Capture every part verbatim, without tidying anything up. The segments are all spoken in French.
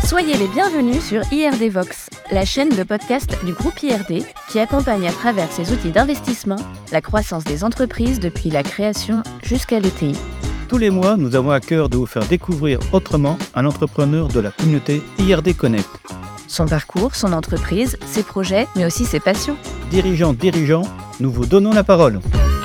Soyez les bienvenus sur I R D Vox, la chaîne de podcast du groupe I R D qui accompagne à travers ses outils d'investissement la croissance des entreprises depuis la création jusqu'à l'E T I. Tous les mois, nous avons à cœur de vous faire découvrir autrement un entrepreneur de la communauté I R D Connect. Son parcours, son entreprise, ses projets, mais aussi ses passions. Dirigeants, dirigeants, nous vous donnons la parole.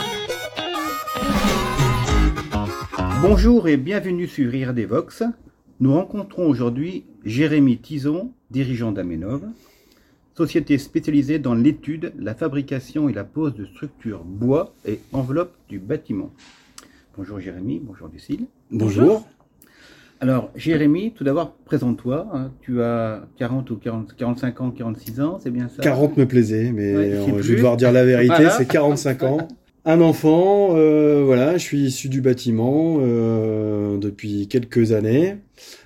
Bonjour et bienvenue sur I R D Vox. Nous rencontrons aujourd'hui Jérémy Tison, dirigeant d'Amenov, société spécialisée dans l'étude, la fabrication et la pose de structures bois et enveloppes du bâtiment. Bonjour Jérémy, bonjour Lucille. Bonjour. Alors Jérémy, tout d'abord présente-toi, hein. Tu as quarante ou quarante, quarante-cinq ans, quarante-six ans, c'est bien ça? quarante me plaisait, mais ouais, je vais devoir dire la vérité, voilà. C'est quarante-cinq ans. Un enfant, euh, voilà, je suis issu du bâtiment euh, depuis quelques années.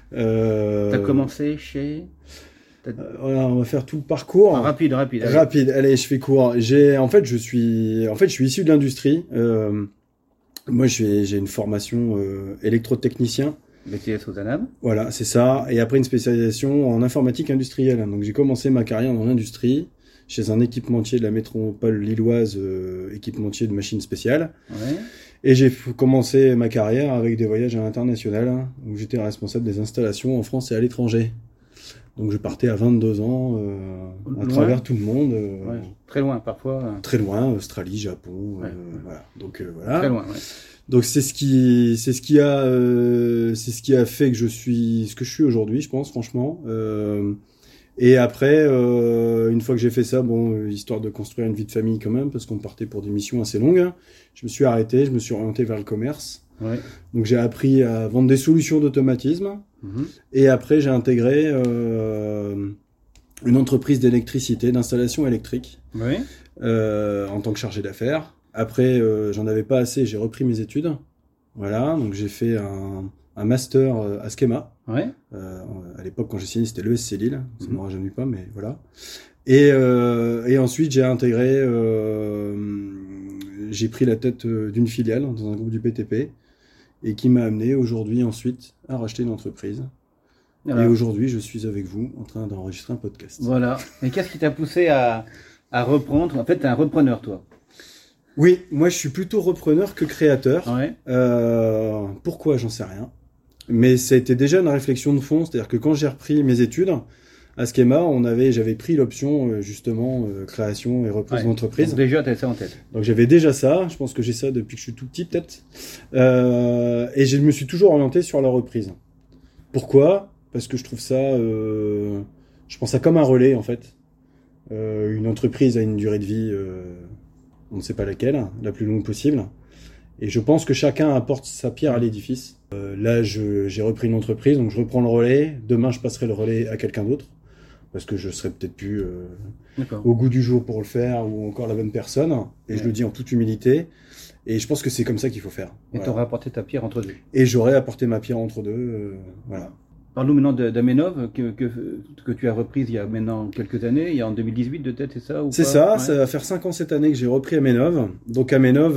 Euh, T'as commencé chez... Euh, voilà, on va faire tout le parcours. Ah, rapide, rapide. Allez. Rapide, allez, je fais court. J'ai, en fait, je suis, en fait, je suis issu de l'industrie. Euh, moi, j'ai, j'ai une formation euh, électrotechnicien. B T S aux A N A M. Voilà, c'est ça. Et après, une spécialisation en informatique industrielle. Donc, j'ai commencé ma carrière dans l'industrie, chez un équipementier de la métropole lilloise, euh, équipementier de machines spéciales. Ouais. Et j'ai f- commencé ma carrière avec des voyages à l'international, où j'étais responsable des installations en France et à l'étranger. Donc, je partais à vingt-deux ans, euh, à loin. travers tout le monde. Euh, ouais. Très loin, parfois. Très loin, Australie, Japon, ouais. euh, voilà. Donc, euh, voilà. Très loin, ouais. Donc c'est ce qui c'est ce qui a euh, c'est ce qui a fait que je suis ce que je suis aujourd'hui, je pense, franchement. Euh, et après euh, une fois que j'ai fait ça, bon, histoire de construire une vie de famille quand même, parce qu'on partait pour des missions assez longues, je me suis arrêté, je me suis orienté vers le commerce. Ouais. Donc j'ai appris à vendre des solutions d'automatisme. Mm-hmm. Et après j'ai intégré euh, une entreprise d'électricité, d'installation électrique, ouais. euh, en tant que chargé d'affaires. Après, euh, j'en avais pas assez, j'ai repris mes études. Voilà, donc j'ai fait un, un master euh, à Schema. Ouais. Euh, à l'époque, quand j'ai signé, c'était l'E S C Lille. Ça ne mm-hmm. me rajeunit pas, mais voilà. Et, euh, et ensuite, j'ai intégré, euh, j'ai pris la tête d'une filiale dans un groupe du P T P et qui m'a amené aujourd'hui, ensuite, à racheter une entreprise. Voilà. Et aujourd'hui, je suis avec vous en train d'enregistrer un podcast. Voilà. Et qu'est-ce qui t'a poussé à, à reprendre? En fait, t'es un repreneur, toi. Oui, moi je suis plutôt repreneur que créateur. Ouais. Euh, pourquoi, j'en sais rien. Mais ça a été déjà une réflexion de fond, c'est-à-dire que quand j'ai repris mes études, à Schema, on avait, j'avais pris l'option justement euh, création et reprise ouais. d'entreprise. Donc déjà, tu avais ça en tête. Donc j'avais déjà ça, je pense que j'ai ça depuis que je suis tout petit peut-être. Euh, et je me suis toujours orienté sur la reprise. Pourquoi ? Parce que je trouve ça, euh, je pense ça comme un relais en fait. Euh, une entreprise a une durée de vie... Euh, on ne sait pas laquelle, la plus longue possible. Et je pense que chacun apporte sa pierre à l'édifice. Euh, là, je, j'ai repris une entreprise, donc je reprends le relais. Demain, je passerai le relais à quelqu'un d'autre, parce que je serai peut-être plus euh, au goût du jour pour le faire, ou encore la bonne personne. Et ouais. Je le dis en toute humilité. Et je pense que c'est comme ça qu'il faut faire. Et voilà. Tu auras apporté ta pierre entre deux. Et j'aurais apporté ma pierre entre deux. Euh, voilà. Parle-nous maintenant d'Amenov, que, que, que tu as reprise il y a maintenant quelques années, il y a en deux mille dix-huit de tête, c'est ça ou C'est pas ça, ouais. Ça va faire cinq ans cette année que j'ai repris Amenov. Donc Amenov,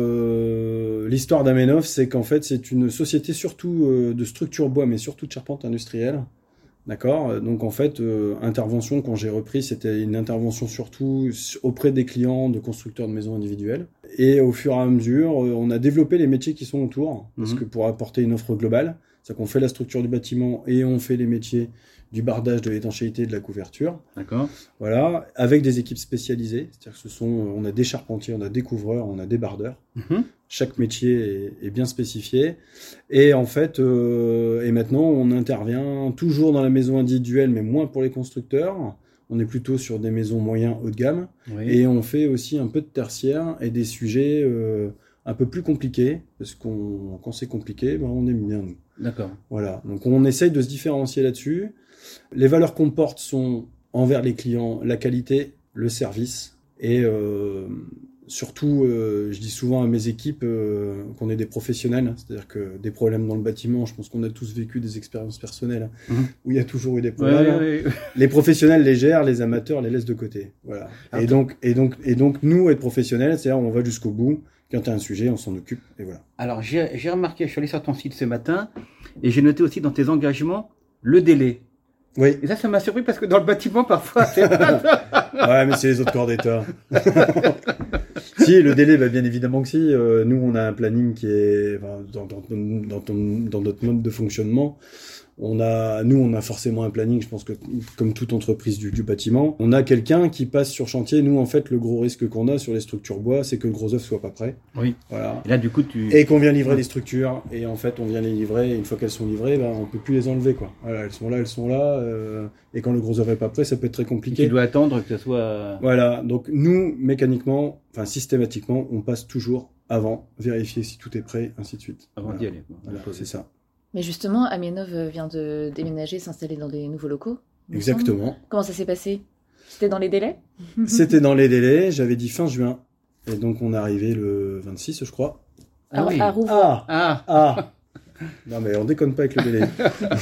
euh, l'histoire d'Amenov, c'est qu'en fait c'est une société surtout euh, de structure bois, mais surtout de charpente industrielle. D'accord. Donc en fait, euh, intervention quand j'ai repris, c'était une intervention surtout auprès des clients de constructeurs de maisons individuelles. Et au fur et à mesure, euh, on a développé les métiers qui sont autour, parce mm-hmm. que pour apporter une offre globale. C'est-à-dire qu'on fait la structure du bâtiment et on fait les métiers du bardage, de l'étanchéité, de la couverture. D'accord. Voilà, avec des équipes spécialisées. C'est-à-dire que ce sont, on a des charpentiers, on a des couvreurs, on a des bardeurs. Mm-hmm. Chaque métier est, est bien spécifié. Et en fait, euh, et maintenant, on intervient toujours dans la maison individuelle, mais moins pour les constructeurs. On est plutôt sur des maisons moyens haut de gamme. Oui. Et on fait aussi un peu de tertiaire et des sujets euh, un peu plus compliqués. Parce qu'on, quand c'est compliqué, ben on aime bien nous. D'accord. Voilà. Donc on essaye de se différencier là-dessus. Les valeurs qu'on porte sont envers les clients, la qualité, le service et euh, surtout, euh, je dis souvent à mes équipes euh, qu'on est des professionnels, c'est-à-dire que des problèmes dans le bâtiment, je pense qu'on a tous vécu des expériences personnelles mmh. où il y a toujours eu des problèmes. Ouais, ouais, ouais. Les professionnels les gèrent, les amateurs les laissent de côté. Voilà. Ah, et donc, et donc, et donc nous être professionnels, c'est-à-dire on va jusqu'au bout. Quand tu as un sujet, on s'en occupe, et voilà. Alors, j'ai, j'ai remarqué, je suis allé sur ton site ce matin, et j'ai noté aussi dans tes engagements le délai. Oui. Et ça, ça m'a surpris parce que dans le bâtiment, parfois, c'est pas ça. Ouais, mais c'est les autres corps d'État. Si, le délai, bah, bien évidemment que si. Euh, nous, on a un planning qui est enfin, dans, dans, dans, ton, dans notre mode de fonctionnement. On a, nous, on a forcément un planning. Je pense que comme toute entreprise du, du bâtiment, on a quelqu'un qui passe sur chantier. Nous, en fait, le gros risque qu'on a sur les structures bois, c'est que le gros œuvre soit pas prêt. Oui. Voilà. Et là, du coup, tu. Et qu'on vient livrer les structures. Et en fait, on vient les livrer. Et une fois qu'elles sont livrées, ben, on peut plus les enlever, quoi. Voilà, elles sont là, elles sont là. Euh, et quand le gros œuvre est pas prêt, ça peut être très compliqué. Tu dois attendre que ça soit. Voilà. Donc nous, mécaniquement, enfin systématiquement, on passe toujours avant, vérifier si tout est prêt, ainsi de suite. Avant voilà. d'y aller. Quoi. Voilà, c'est ça. Mais justement, Amienov vient de déménager, s'installer dans des nouveaux locaux. Exactement. Comment ça s'est passé? C'était dans les délais? C'était dans les délais. J'avais dit fin juin. Et donc on est arrivé le vingt-six, je crois. Ah, à, oui. à Rouvres. Ah Ah. Ah Non mais on déconne pas avec le délai.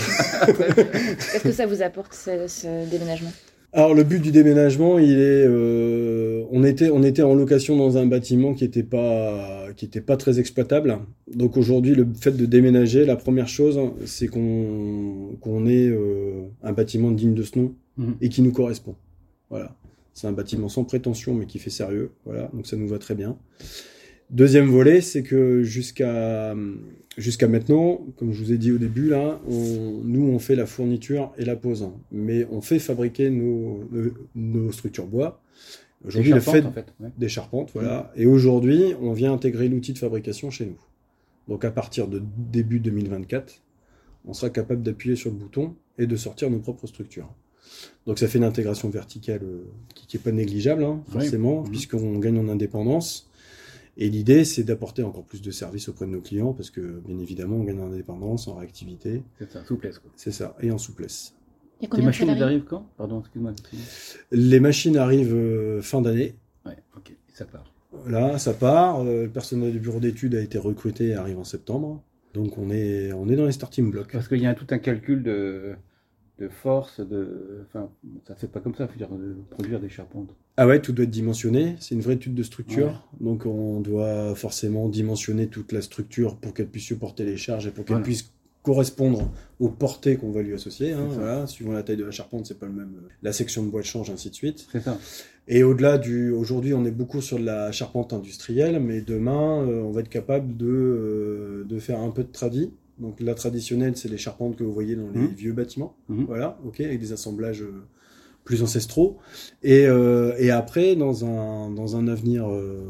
Qu'est-ce que ça vous apporte, ce, ce déménagement? Alors le but du déménagement, il est, euh, on était, on était en location dans un bâtiment qui était pas, qui était pas très exploitable. Donc aujourd'hui, le fait de déménager, la première chose, c'est qu'on, qu'on ait euh, un bâtiment digne de ce nom Mmh. et qui nous correspond. Voilà, c'est un bâtiment sans prétention mais qui fait sérieux. Voilà, donc ça nous va très bien. Deuxième volet, c'est que jusqu'à jusqu'à maintenant, comme je vous ai dit au début, là, on, nous on fait la fourniture et la pose, hein, mais on fait fabriquer nos, nos, nos structures bois. Aujourd'hui, le fait, en fait, ouais. des charpentes, voilà. Mmh. Et aujourd'hui, on vient intégrer l'outil de fabrication chez nous. Donc à partir de début deux mille vingt-quatre, on sera capable d'appuyer sur le bouton et de sortir nos propres structures. Donc ça fait une intégration verticale euh, qui n'est pas négligeable, hein, forcément, oui. Puisqu'on gagne en indépendance. Et l'idée, c'est d'apporter encore plus de services auprès de nos clients, parce que, bien évidemment, on gagne en indépendance, en réactivité. C'est ça, souplesse, quoi. C'est ça, et en souplesse. Il y a combien Les machines, de elles arrivent quand? Pardon, excuse-moi. Les machines arrivent euh, fin d'année. Ouais, ok, ça part. Là, ça part. Euh, le personnel du bureau d'études a été recruté et arrive en septembre. Donc, on est, on est dans les starting blocks. Parce qu'il y a tout un calcul de... de force, de, enfin, ça se fait pas comme ça, faut dire, de produire des charpentes. Ah ouais, tout doit être dimensionné. C'est une vraie étude de structure. Ouais. Donc, on doit forcément dimensionner toute la structure pour qu'elle puisse supporter les charges et pour qu'elle voilà. puisse correspondre aux portées qu'on va lui associer. Hein, voilà. Suivant la taille de la charpente, c'est pas le même. La section de bois change, ainsi de suite. C'est ça. Et au-delà du, aujourd'hui, on est beaucoup sur de la charpente industrielle, mais demain, euh, on va être capable de, euh, de faire un peu de tradi. Donc la traditionnelle, c'est les charpentes que vous voyez dans les mmh. vieux bâtiments, mmh. voilà, ok, avec des assemblages euh, plus ancestraux. Et, euh, et après, dans un dans un avenir euh,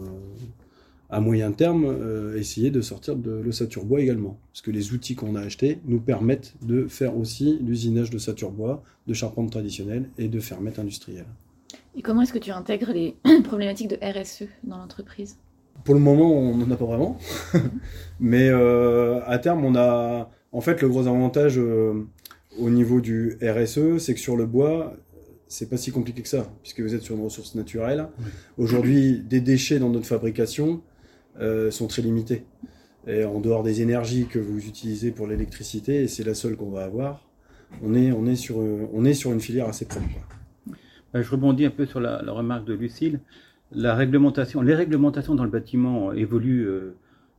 à moyen terme, euh, essayer de sortir de l'ossature bois également, parce que les outils qu'on a achetés nous permettent de faire aussi l'usinage d'ossature bois, de charpente traditionnelle et de fermettes industrielles. Et comment est-ce que tu intègres les problématiques de R S E dans l'entreprise ? Pour le moment, on n'en a pas vraiment. Mais euh, à terme, on a... En fait, le gros avantage euh, au niveau du R S E, c'est que sur le bois, c'est pas si compliqué que ça, puisque vous êtes sur une ressource naturelle. Oui. Aujourd'hui, des déchets dans notre fabrication euh, sont très limités. Et en dehors des énergies que vous utilisez pour l'électricité, et c'est la seule qu'on va avoir, on est, on est, sur, on est sur une filière assez propre, quoi. Je rebondis un peu sur la, la remarque de Lucille. La réglementation, les réglementations dans le bâtiment évoluent euh,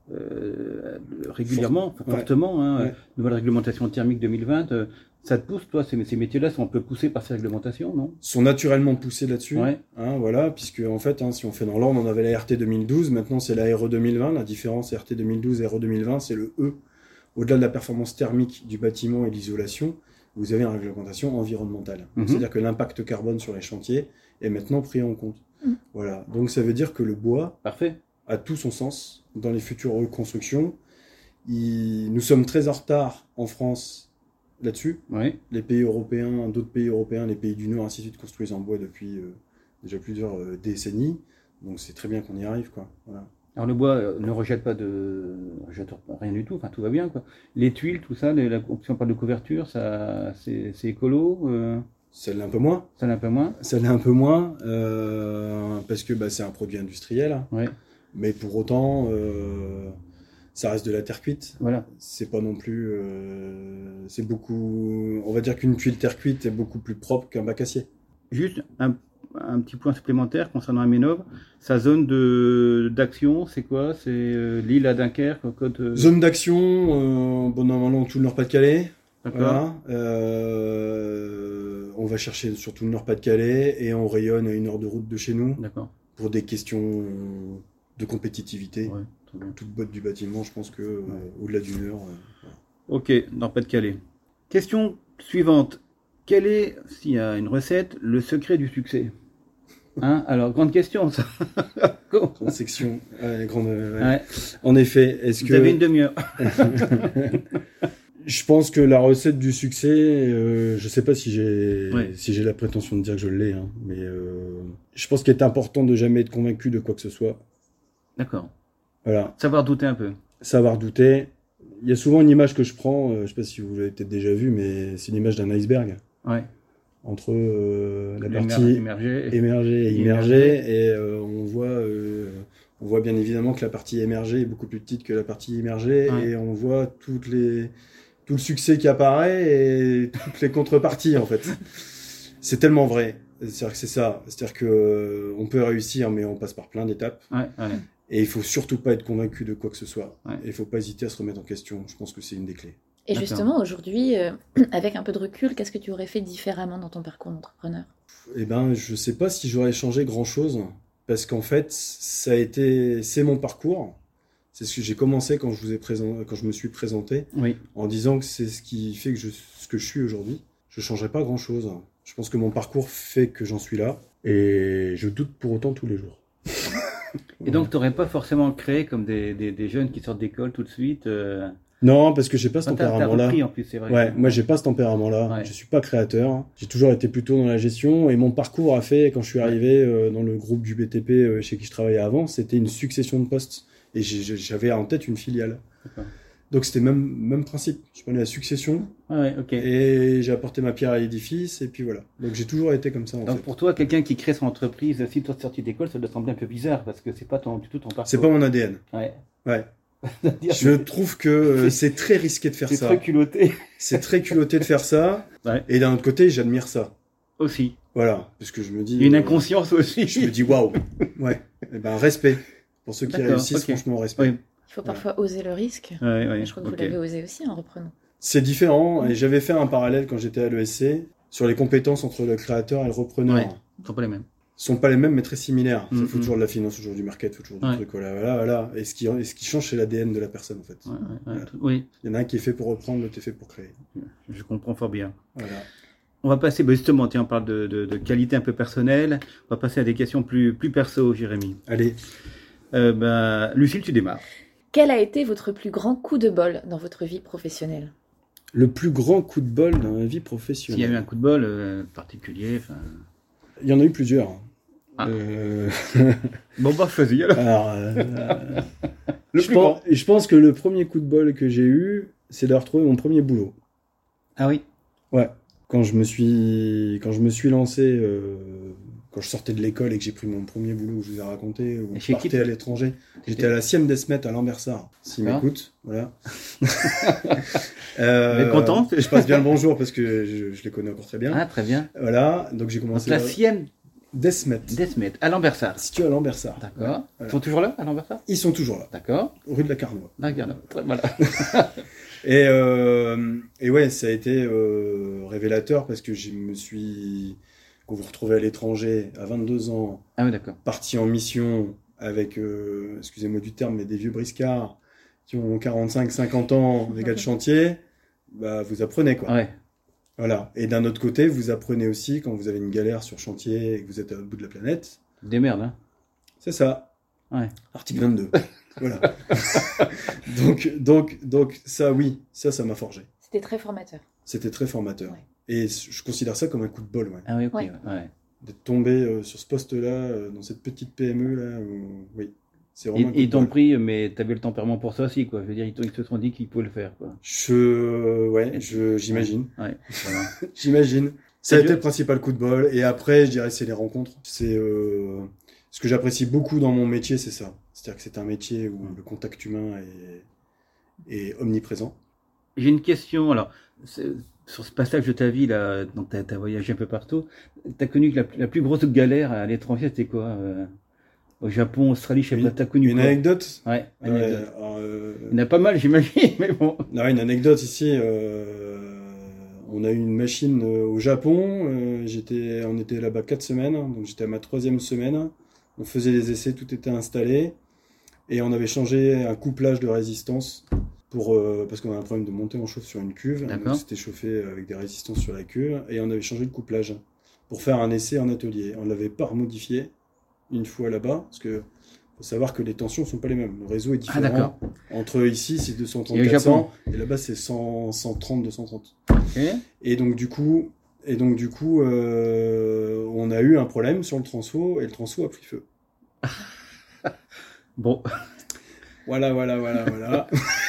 euh, régulièrement, Fort, fortement. Ouais, hein. Ouais. Nouvelle réglementation thermique deux mille vingt. Euh, ça te pousse, toi, ces, ces métiers-là sont un peu poussés par ces réglementations, non ? Sont naturellement poussés là-dessus. Ouais. Hein, voilà, puisque en fait, hein, si on fait dans l'ordre, on avait la R T deux mille douze, maintenant c'est la R E deux mille vingt. La différence R T deux mille douze et R E deux mille vingt, c'est le E. Au-delà de la performance thermique du bâtiment et de l'isolation, vous avez une réglementation environnementale. Mm-hmm. C'est-à-dire que l'impact carbone sur les chantiers est maintenant pris en compte. Mm. Voilà. Donc ça veut dire que le bois Parfait. a tout son sens dans les futures reconstructions. Il... Nous sommes très en retard en France là-dessus. Oui. Les pays européens, d'autres pays européens, les pays du Nord, ainsi de suite, construisent en bois depuis euh, déjà plusieurs euh, décennies. Donc c'est très bien qu'on y arrive, quoi. Voilà. Alors le bois euh, ne rejette pas de, rejette rien du tout. Enfin tout va bien, quoi. Les tuiles, tout ça, les, la, si on parle de couverture, ça, c'est, c'est écolo. Euh... Ça l'est un peu moins. Ça l'est un peu moins. Ça l'est un peu moins euh, parce que bah, c'est un produit industriel. Oui. Mais pour autant, euh, ça reste de la terre cuite. Voilà. C'est pas non plus. Euh, c'est beaucoup. On va dire qu'une tuile terre cuite est beaucoup plus propre qu'un bac acier. Juste un, un petit point supplémentaire concernant Amienov. Sa zone de d'action, c'est quoi ? C'est euh, l'île à Dunkerque, côte. Euh... Zone d'action. Euh, bon, normalement tout le Nord-Pas-de-Calais. D'accord. Voilà. Euh, on va chercher surtout le Nord-Pas-de-Calais et on rayonne à une heure de route de chez nous. D'accord. Pour des questions de compétitivité. Ouais, très bien. Toute boîte du bâtiment, je pense que euh, au-delà d'une heure. Euh, voilà. Ok, Nord-Pas-de-Calais. Question suivante. Quelle est, s'il y a une recette, le secret du succès? Hein? Alors, grande question, ça. Grande section. Ouais, grande, ouais. Ouais. En effet, est-ce Vous que... avez une demi-heure. Je pense que la recette du succès, euh, je sais pas si j'ai Ouais. si j'ai la prétention de dire que je l'ai, hein, mais euh, je pense qu'il est important de jamais être convaincu de quoi que ce soit. D'accord. Voilà, Savoir douter un peu. savoir douter. Il y a souvent une image que je prends, euh, je sais pas si vous l'avez peut-être déjà vue, mais c'est l'image d'un iceberg Ouais. entre euh, la L'émer- partie émergé. émergée et Immergée. immergée, et euh, on voit euh, on voit bien évidemment que la partie émergée est beaucoup plus petite que la partie immergée, Ouais. et on voit toutes les tout le succès qui apparaît et toutes les contreparties en fait. C'est tellement vrai. C'est-à-dire que c'est ça. C'est-à-dire que euh, on peut réussir, mais on passe par plein d'étapes. Ouais, ouais. Et il faut surtout pas être convaincu de quoi que ce soit. Ouais. Et il faut pas hésiter à se remettre en question. Je pense que c'est une des clés. Et D'accord. justement, aujourd'hui, euh, avec un peu de recul, qu'est-ce que tu aurais fait différemment dans ton parcours d'entrepreneur? Eh ben, je sais pas si j'aurais changé grand-chose, parce qu'en fait, ça a été, c'est mon parcours. C'est ce que j'ai commencé quand je vous ai présenté, quand je me suis présenté, Oui. en disant que c'est ce qui fait que je, ce que je suis aujourd'hui. Je changerai pas grand-chose. Je pense que mon parcours fait que j'en suis là, et je doute pour autant tous les jours. Et donc, tu n'aurais pas forcément créé comme des, des, des jeunes qui sortent d'école tout de suite. Euh... Non, parce que j'ai pas ce Enfin, t'as- t'as tempérament-là. repris, en plus, c'est vrai. Ouais, moi j'ai pas ce tempérament-là. Ouais. Je suis pas créateur. J'ai toujours été plutôt dans la gestion, et mon parcours a fait, quand je suis arrivé euh, dans le groupe du B T P euh, chez qui je travaillais avant, c'était une succession de postes, et j'ai- j'ai- j'avais en tête une filiale. D'accord. Donc c'était même même principe. Je prenais la succession Ouais, ouais, ok. et j'ai apporté ma pierre à l'édifice, et puis voilà. Donc j'ai toujours été comme ça en Donc, fait. pour toi, quelqu'un qui crée son entreprise, si toi, sorti d'école, ça doit sembler un peu bizarre parce que c'est pas ton, du tout ton parcours. C'est pas mon A D N. Ouais. Ouais. C'est-à-dire Je que trouve que euh, c'est très risqué de faire c'est ça. très culotté. C'est très culotté de faire ça. Ouais. Et d'un autre côté, j'admire ça. Aussi. Voilà, parce que je me dis. Il y a une euh, inconscience aussi. Je me dis waouh. Ouais. Eh ben respect pour ceux qui D'accord, réussissent. ok. Franchement, respect. Oui. Il faut parfois oser le risque. Ouais, ouais. Je crois que ok. vous l'avez osé aussi en reprenant. C'est différent. Et j'avais fait un parallèle quand j'étais à l'E S C sur les compétences entre le créateur et le repreneur. Ouais. Ils sont pas les mêmes. Sont pas les mêmes, mais très similaires. Il Mhm. faut toujours de la finance, toujours du market, faut toujours du Ouais. truc. Voilà, voilà, voilà. Et ce qui, et ce qui change, c'est l'A D N de la personne en fait. Ouais, ouais, ouais. Voilà. Tout- Oui, Il y en a un qui est fait pour reprendre, l'autre est fait pour créer. je comprends fort bien. Voilà. On va passer, bah justement, tiens, on parle de, de, de qualité un peu personnelle. On va passer à des questions plus, plus perso, Jérémy. Allez. Euh, bah, Lucille, tu démarres. Quel a été votre plus grand coup de bol dans votre vie professionnelle? Le plus grand coup de bol dans ma vie S'il y a professionnelle. eu un coup de bol euh, particulier, enfin. Il y en a eu plusieurs. Ah. Euh, Bon, bah, choisis alors. alors, euh, Le je, plus pense, grand. je pense que le premier coup de bol que j'ai eu, c'est d'avoir trouvé mon premier boulot. Ah oui. Ouais. Quand je me suis, quand je me suis lancé, euh, quand je sortais de l'école et que j'ai pris mon premier boulot, où je vous ai raconté, où Et je chez qui partais à l'étranger. J'étais à la Siem d'Esmet à Lambersart. S'il Ah. m'écoute, voilà. euh, Mais content. Je passe bien le bonjour parce que je, je les connais encore très bien. Ah, très bien. Voilà. Donc j'ai Donc, commencé la à Sienne d'Esmet, d'Esmet, à Lambersart. situé à Lambersart. D'accord. Voilà. Ils sont toujours là, à Lambersart? Ils sont toujours là, D'accord. rue de la Carnoie. D'accord. Voilà. Et, euh, et ouais, ça a été euh, révélateur parce que je me suis, quand vous retrouvez à l'étranger à vingt-deux ans, Ah oui, d'accord. parti en mission avec, euh, excusez-moi du terme, mais des vieux briscards qui ont quarante-cinq cinquante ans, des gars de chantier, bah vous apprenez quoi. Ouais. Voilà. Et d'un autre côté, vous apprenez aussi quand vous avez une galère sur chantier et que vous êtes à l'autre bout de la planète. Des merdes, hein. C'est ça. Ouais. Article vingt-deux. Voilà. donc, donc, donc, ça, oui, ça, ça m'a forgé. C'était très formateur. C'était très formateur. Ouais. Et je considère ça comme un coup de bol, ouais. Ah oui, ok. Ouais. Ouais. D'être tombé euh, sur ce poste-là, euh, dans cette petite P M E, là, où- oui. C'est Ils vraiment un coup ils de t'ont bol. pris, mais t'avais le tempérament pour ça aussi, quoi. Je veux dire, ils, t'ont- ils se sont dit qu'ils pouvaient le faire, quoi. Je, ouais, je, j'imagine. Ouais. Voilà. J'imagine. Ça a C'est été dur. le principal coup de bol. Et après, je dirais, c'est les rencontres. C'est euh, ce que j'apprécie beaucoup dans mon métier, c'est ça. C'est-à-dire que c'est un métier où le contact humain est, est omniprésent. J'ai une question. Alors, c'est- sur ce passage de ta vie, là, donc t'as as voyagé un peu partout. T'as connu que la, la plus grosse galère à l'étranger, c'était quoi euh, au Japon, Australie, je sais Une- pas, t'as connu Une quoi? anecdote. Ouais, une Ouais, anecdote. alors, euh, Il y en a pas mal, j'imagine, mais bon. non, une anecdote ici. Euh, on a eu une machine euh, au Japon. Euh, j'étais, on était là-bas quatre semaines, donc j'étais à ma troisième semaine. On faisait les essais, tout était installé. Et on avait changé un couplage de résistance pour, euh, parce qu'on a un problème de montée en chauffe sur une cuve. D'accord. Donc c'était chauffé avec des résistances sur la cuve. Et on avait changé le couplage pour faire un essai en atelier. On ne l'avait pas remodifié une fois là-bas, parce que faut savoir que les tensions ne sont pas les mêmes. Le réseau est différent. Ah, d'accord. Entre ici, c'est deux cent trente, Et au quatre cents, Japon et là-bas, c'est cent, cent trente, deux cent trente. Ok. Et donc, du coup, et donc, du coup euh, on a eu un problème sur le transfo, et le transfo a pris feu. Bon. Voilà, voilà, voilà, voilà.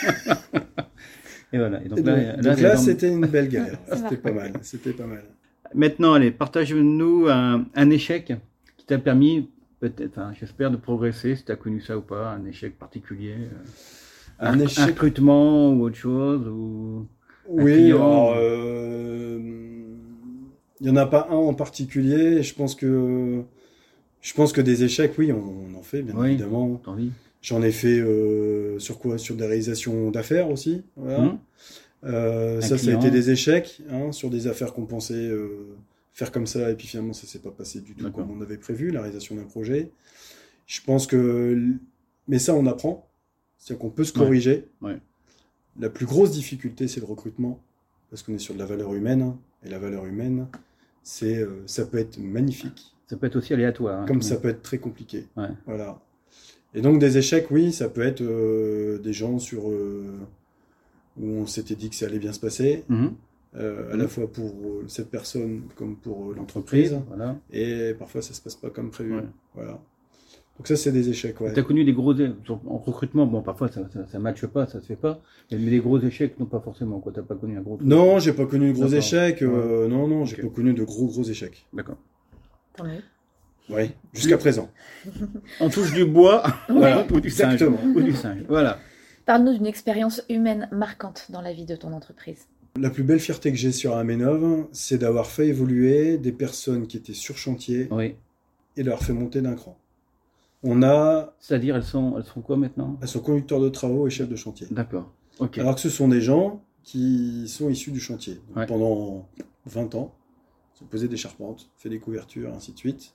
Et voilà. Et donc Et là, donc, là, donc c'est là, dans- c'était une belle galère. Ça C'était va. pas mal. C'était pas mal. Maintenant, allez, partage-nous un, un échec qui t'a permis, peut-être, enfin, j'espère, de progresser, si tu as connu ça ou pas, un échec particulier. euh, Un un, échec- un recrutement ou autre chose ou... Oui, client. alors, euh, il y en a pas un en particulier. Je pense que, je pense que des échecs, oui, on, on en fait, bien Oui. évidemment. T'as envie J'en ai fait euh, sur quoi? Sur des réalisations d'affaires aussi. Voilà. Hum. Euh, Un ça, ça a client. été des échecs, hein, sur des affaires qu'on pensait euh, faire comme ça, et puis finalement, ça s'est pas passé du tout D'accord. comme on avait prévu, la réalisation d'un projet. Je pense que, mais ça, on apprend. C'est-à-dire qu'on peut se Ouais. corriger. Ouais. La plus grosse difficulté, c'est le recrutement, parce qu'on est sur de la valeur humaine, hein, et la valeur humaine, c'est, euh, ça peut être magnifique, Ça peut être aussi aléatoire. hein. comme ça peut être très compliqué. Ouais. Voilà. Et donc des échecs, oui, ça peut être euh, des gens sur euh, où on s'était dit que ça allait bien se passer, Mhm. euh, à Mhm. la fois pour euh, cette personne comme pour euh, l'entreprise, Voilà. et parfois ça se passe pas comme prévu. Ouais. Voilà. Donc ça, c'est des échecs, ouais. Tu as connu des gros é- sur- en recrutement, bon, parfois ça ne matche pas, ça se fait pas, mais des gros échecs, non pas forcément. Tu n'as pas connu un gros truc. Non, j'ai pas connu de gros D'accord. échecs. euh, non, non, j'ai Ok. pas connu de gros gros échecs. D'accord. Tant mieux. Oui, jusqu'à présent. On touche du bois Voilà, ou du singe. exactement. Ou du singe. Voilà. Parle-nous d'une expérience humaine marquante dans la vie de ton entreprise. La plus belle fierté que j'ai sur Amenov, c'est d'avoir fait évoluer des personnes qui étaient sur chantier Oui. et de leur fait monter d'un cran. On a, C'est-à-dire, elles sont, elles sont quoi maintenant? elles sont conducteurs de travaux et chefs de chantier. D'accord. Ok. Alors que ce sont des gens qui sont issus du chantier. Donc, Ouais. pendant vingt ans, ils ont posé des charpentes, fait des couvertures, ainsi de suite.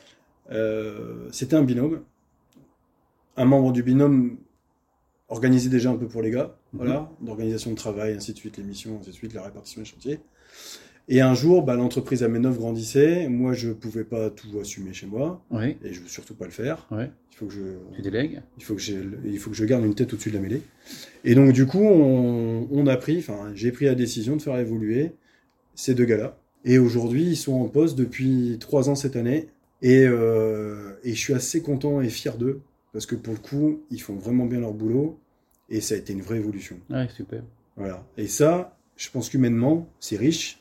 Euh, c'était un binôme. Un membre du binôme organisait déjà un peu pour les gars, Mhm. voilà, d'organisation de travail, ainsi de suite, les missions, ainsi de suite, la répartition des chantiers. Et un jour, bah, l'entreprise Amenov grandissait. Moi, je pouvais pas tout assumer chez moi, Oui. et je veux surtout pas le faire. Ouais. Il faut que je, Tu délègues. il faut que j'ai, il faut que je garde une tête au-dessus de la mêlée. Et donc, du coup, on, on a pris, enfin, j'ai pris la décision de faire évoluer ces deux gars-là. Et aujourd'hui, ils sont en poste depuis trois ans cette année. Et, euh, et je suis assez content et fier d'eux, parce que pour le coup, ils font vraiment bien leur boulot. Et ça a été une vraie évolution. Ouais, super. Voilà. Et ça, je pense qu'humainement, c'est riche.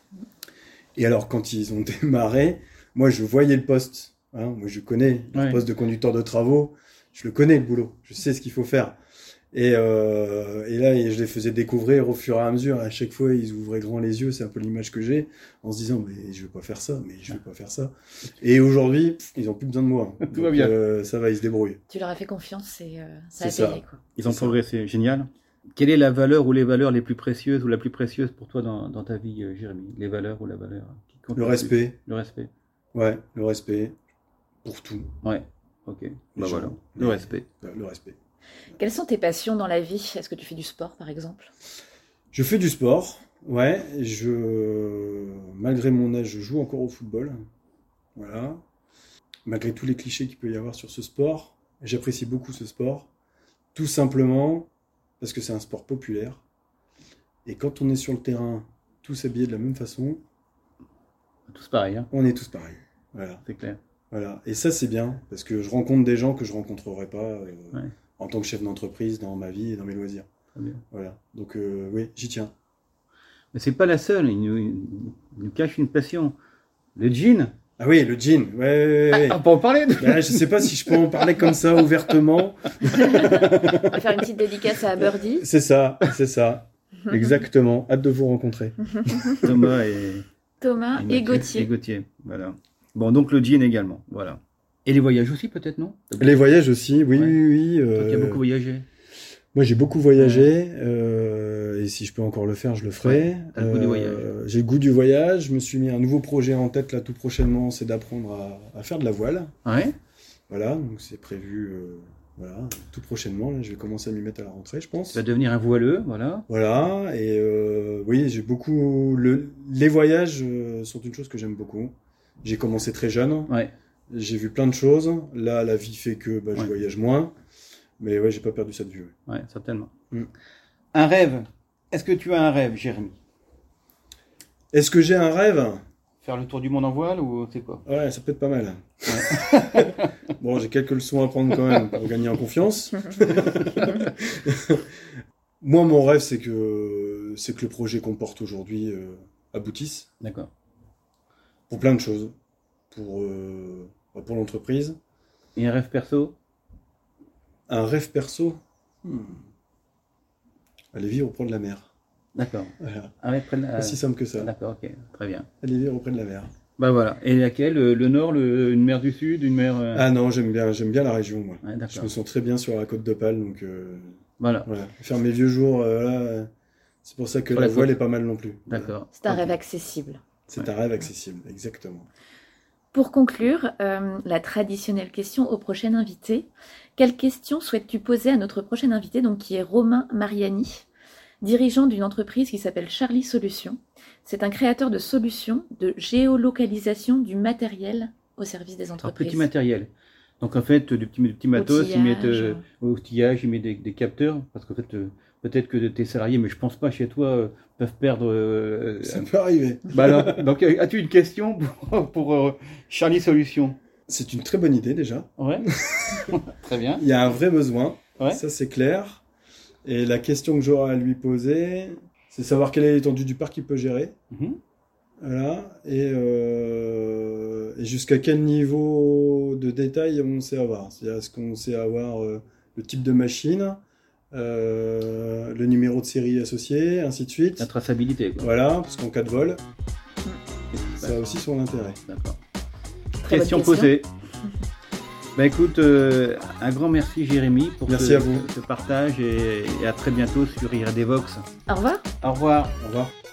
Et alors, quand ils ont démarré, moi, je voyais le poste. Hein, moi, je connais le Ouais. poste de conducteur de travaux. Je le connais, le boulot. Je sais ce qu'il faut faire. Et, euh, et là, et je les faisais découvrir au fur et à mesure. À chaque fois, ils ouvraient grand les yeux. C'est un peu l'image que j'ai, en se disant, mais je veux pas faire ça, mais je veux pas faire ça. Et aujourd'hui, pff, ils ont plus besoin de moi. Tout va Donc, bien. euh, ça va, ils se débrouillent. Tu leur as fait confiance et euh, ça a C'est ça. payé. Quoi. Ils ont C'est ça. progressé. Génial. Quelle est la valeur ou les valeurs les plus précieuses ou la plus précieuse pour toi dans, dans ta vie, euh, Jérémy? Les valeurs ou la valeur qui compte Le plus? respect. Le respect. Ouais, le respect. Pour tout. Ouais. Ok. Les Bah gens, voilà. Le les- respect. Le respect. Quelles sont tes passions dans la vie? Est-ce que tu fais du sport, par exemple? Je fais du sport, ouais. Je, malgré mon âge, je joue encore au football. Voilà. Malgré tous les clichés qu'il peut y avoir sur ce sport, j'apprécie beaucoup ce sport. Tout simplement parce que c'est un sport populaire. Et quand on est sur le terrain, tous habillés de la même façon, Tous pareil, hein. on est tous pareils. Voilà. C'est clair. Voilà. Et ça, c'est bien, parce que je rencontre des gens que je rencontrerais pas euh, Ouais. en tant que chef d'entreprise dans ma vie et dans mes loisirs. Très bien. Voilà. Donc, euh, oui, j'y tiens. Mais c'est pas la seule. Il nous, il nous cache une passion. Le jean. Ah oui, le jean. Ouais, ouais, ouais. Ah, on peut en parler. Ben, je sais pas si je peux en parler comme ça ouvertement. On va faire une petite dédicace à Birdie. C'est ça, c'est ça. Exactement. Hâte de vous rencontrer. Thomas et, Thomas et, Mathieu- Gauthier. Et Gauthier. Voilà. Bon, donc le jean également. Voilà. Et les voyages aussi, peut-être, non? T'as Les voyages aussi, oui, Ouais. oui, oui. Toi qui as euh, beaucoup voyagé. Moi, j'ai beaucoup voyagé, euh, et si je peux encore le faire, je le ferai. Ouais, t'as le goût du voyage. J'ai le goût du voyage. Je me suis mis un nouveau projet en tête là tout prochainement, c'est d'apprendre à, à faire de la voile. Ouais. Voilà, donc c'est prévu, euh, voilà, tout prochainement. Là, je vais commencer à m'y mettre à la rentrée, je pense. Tu vas devenir un voileux, voilà. Voilà, et euh, oui, j'ai beaucoup. Le, les voyages euh, sont une chose que j'aime beaucoup. J'ai commencé très jeune. Ouais. J'ai vu plein de choses. Là, la vie fait que bah, je Ouais. voyage moins. Mais ouais, j'ai pas perdu ça de vue. Ouais, certainement. Mm. Un rêve. Est-ce que tu as un rêve, Jérémy? Est-ce que j'ai un rêve? Faire le tour du monde en voile ou c'est quoi? Ouais, ça peut être pas mal. Bon, j'ai quelques leçons à prendre quand même pour gagner en confiance. Moi, mon rêve, c'est que, c'est que le projet qu'on porte aujourd'hui euh, aboutisse. D'accord. Pour plein de choses. Pour, euh, pour l'entreprise. Et un rêve perso? Un rêve perso, hmm. Aller vivre auprès de la mer. D'accord. Voilà. Un rêve près de la... Aussi simple que ça. D'accord, ok, très bien. Aller vivre auprès de la mer. Bah voilà. Et laquelle? Le, le nord, le, une mer du sud, une mer... euh... Ah non, j'aime bien, j'aime bien la région, moi. Ouais, d'accord. Je me sens très bien sur la côte d'Opale, donc euh, Voilà. voilà. Faire mes vieux jours, euh, là, euh, c'est pour ça que Sur la la voile côte. est pas mal non plus. Voilà. D'accord. C'est un Ok. rêve accessible. C'est Ouais. un rêve accessible, exactement. Pour conclure, euh, la traditionnelle question au prochain invité. Quelle question souhaites-tu poser à notre prochain invité, donc qui est Romain Mariani, dirigeant d'une entreprise qui s'appelle Charlie Solutions. C'est un créateur de solutions de géolocalisation du matériel au service des Alors, entreprises. petit matériel. Donc en fait, du petit, du petit matos, ils mettent euh, outillage, ils mettent des, des capteurs, parce qu'en fait, euh, peut-être que tes salariés, mais je pense pas chez toi, euh, peuvent perdre. Euh, Ça euh, peut arriver. bah alors, donc euh, as-tu une question pour, pour euh, Charlie Solutions? C'est une très bonne idée déjà. Ouais. Très bien. Il y a un vrai besoin, Ouais. ça c'est clair. Et la question que j'aurai à lui poser, c'est savoir quelle est l'étendue du parc qu'il peut gérer. Mhm. Voilà. Et, euh, et jusqu'à quel niveau de détail on sait avoir. C'est-à-dire, est-ce qu'on sait avoir euh, le type de machine, euh, le numéro de série associé, ainsi de suite. La traçabilité, quoi. Voilà, parce qu'en cas de vol, Qu'est-ce qui se ça a passe? aussi son intérêt. D'accord. Très bonne Question question. posée. Bah écoute, euh, un grand merci Jérémy pour Merci ce, à vous. ce partage et, et à très bientôt sur I R D Vox. Au revoir. Au revoir. Au revoir.